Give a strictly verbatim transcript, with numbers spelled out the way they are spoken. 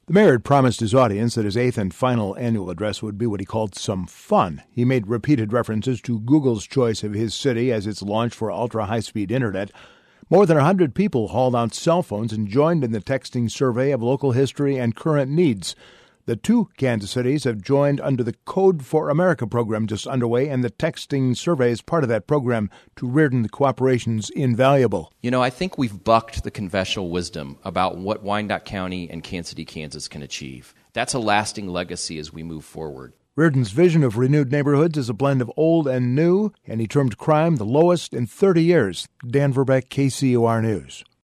The mayor had promised his audience that his eighth and final annual address would be what he called some fun. He made repeated references to Google's choice of his city as its launch for ultra-high-speed internet. More than one hundred people hauled out cell phones and joined in the texting survey of local history and current needs. The two Kansas cities have joined under the Code for America program just underway, and the texting survey is part of that program. To Reardon, the cooperation's invaluable. You know, I think we've bucked the conventional wisdom about what Wyandotte County and Kansas City, Kansas can achieve. That's a lasting legacy as we move forward. Reardon's vision of renewed neighborhoods is a blend of old and new, and he termed crime the lowest in thirty years. Dan Verbeck, K C O R News.